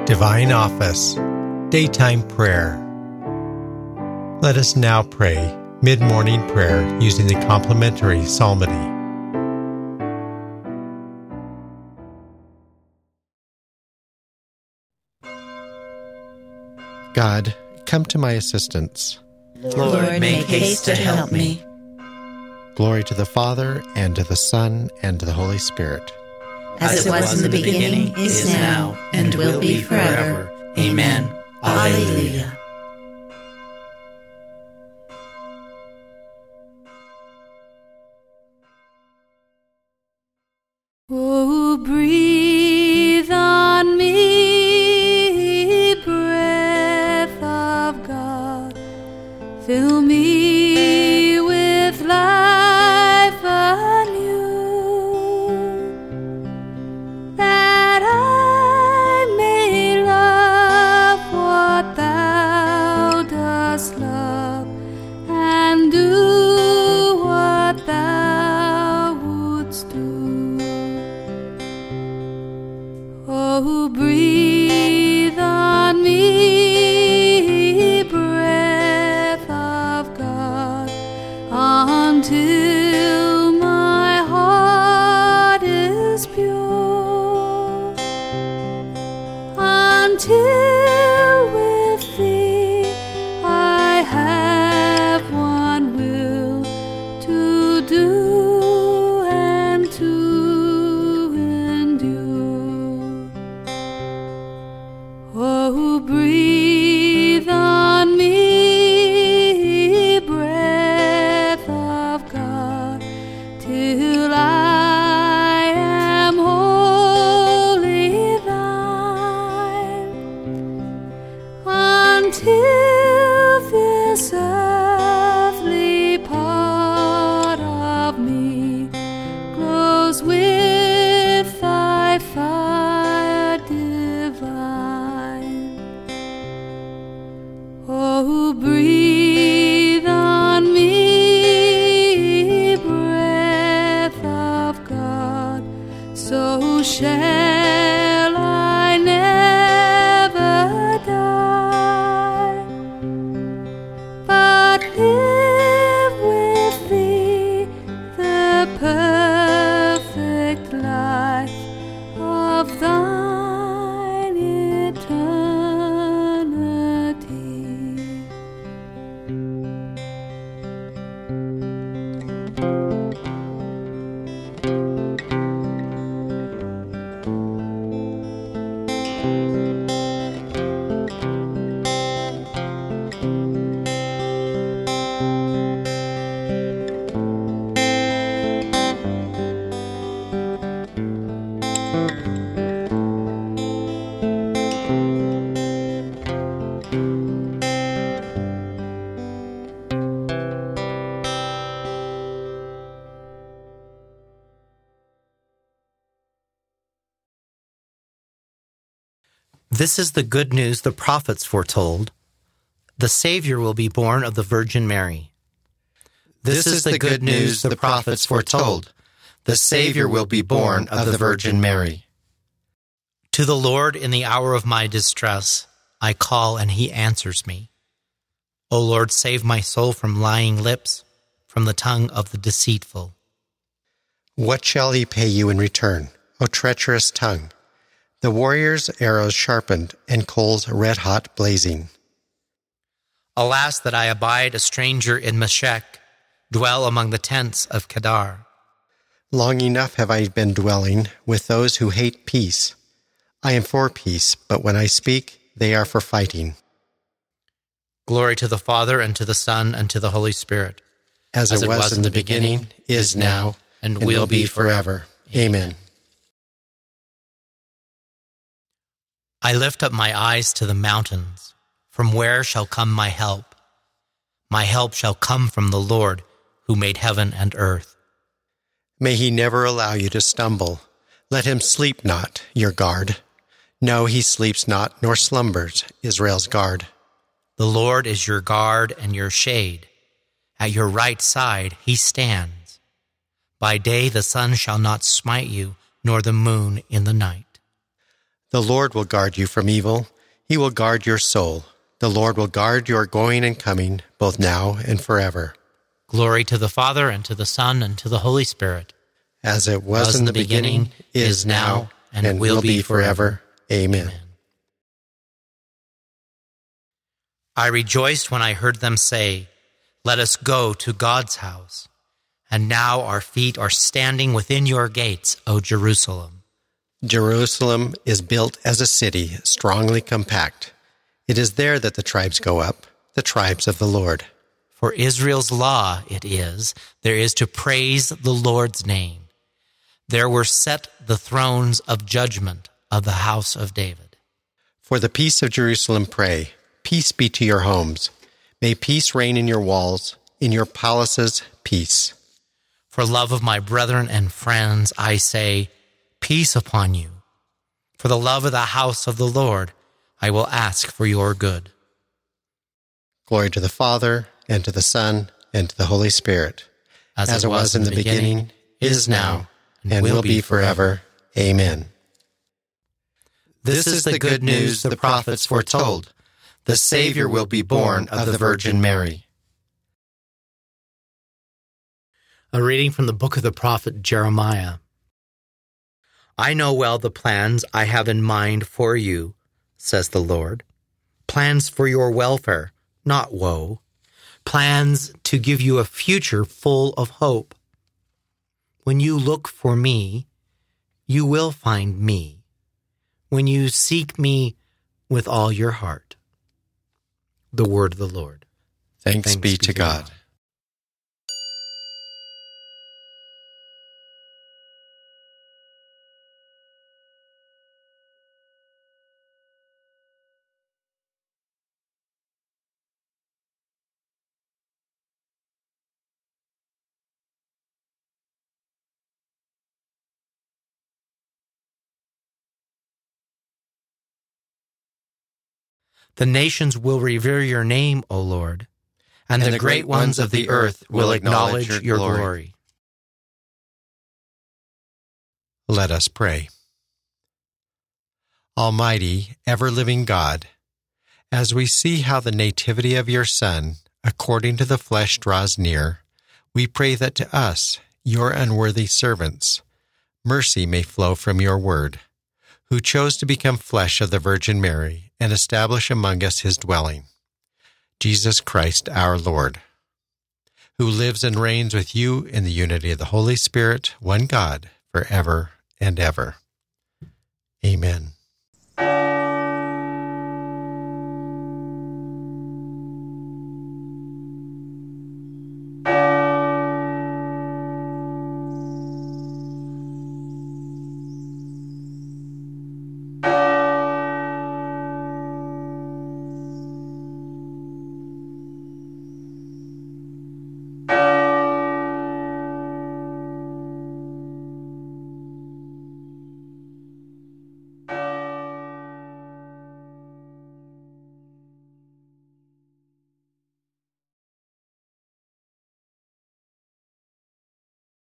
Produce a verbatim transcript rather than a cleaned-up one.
Divine Office, Daytime Prayer. Let us now pray mid-morning prayer using the complementary psalmody. God, come to my assistance. Lord, make haste to help me. Glory to the Father, and to the Son, and to the Holy Spirit. As it was in the beginning, is now, and will be forever. Amen. Alleluia. Oh, breathe on me, breath of God, fill me with life anew, that I may love what thou dost love, and do what thou wouldst do. Oh, breathe on me, breath of God, until my heart is pure, until with thee I have one will to do and to endure. Oh, breathe on me, breath of God, till I am wholly thine, until this earthly part of me glows with thy fire divine. Oh, breathe on me, breath of God, so shall I never die, but live with thee the perfect life of thine eternity. This is the good news the prophets foretold. The Savior will be born of the Virgin Mary. This is the good news the prophets foretold. The Savior will be born of the Virgin Mary. To the Lord in the hour of my distress, I call and he answers me. O Lord, save my soul from lying lips, from the tongue of the deceitful. What shall he pay you in return, O treacherous tongue? The warrior's arrows sharpened, and coals red-hot blazing. Alas, that I abide a stranger in Meshech, dwell among the tents of Kedar. Long enough have I been dwelling with those who hate peace. I am for peace, but when I speak, they are for fighting. Glory to the Father, and to the Son, and to the Holy Spirit. As, As it, it was, was in the beginning, beginning is now, and, and will be forever. Amen. I lift up my eyes to the mountains. From where shall come my help? My help shall come from the Lord, who made heaven and earth. May he never allow you to stumble. Let him sleep not, your guard. No, he sleeps not, nor slumbers, Israel's guard. The Lord is your guard and your shade. At your right side he stands. By day the sun shall not smite you, nor the moon in the night. The Lord will guard you from evil. He will guard your soul. The Lord will guard your going and coming, both now and forever. Glory to the Father, and to the Son, and to the Holy Spirit. As it was, was in the beginning, beginning is now, and, and will be forever. Amen. Amen. I rejoiced when I heard them say, "Let us go to God's house." And now our feet are standing within your gates, O Jerusalem. Jerusalem is built as a city, strongly compact. It is there that the tribes go up, the tribes of the Lord. For Israel's law it is, there is to praise the Lord's name. There were set the thrones of judgment of the house of David. For the peace of Jerusalem pray, peace be to your homes. May peace reign in your walls, in your palaces, peace. For love of my brethren and friends, I say, peace upon you. For the love of the house of the Lord, I will ask for your good. Glory to the Father, and to the Son, and to the Holy Spirit, as, as it was, was in the beginning, beginning is now, and, and will be forever. Amen. This is the good news the prophets foretold. The Savior will be born of the Virgin Mary. A reading from the book of the prophet Jeremiah. I know well the plans I have in mind for you, says the Lord. Plans for your welfare, not woe. Plans to give you a future full of hope. When you look for me, you will find me. When you seek me with all your heart. The word of the Lord. Thanks, Thanks be, be to God. God. The nations will revere your name, O Lord, and, and the, the great ones of the earth will acknowledge your, your glory. glory. Let us pray. Almighty, ever-living God, as we see how the nativity of your Son, according to the flesh, draws near, we pray that to us, your unworthy servants, mercy may flow from your word, who chose to become flesh of the Virgin Mary and establish among us his dwelling, Jesus Christ our Lord, who lives and reigns with you in the unity of the Holy Spirit, one God, forever and ever. Amen.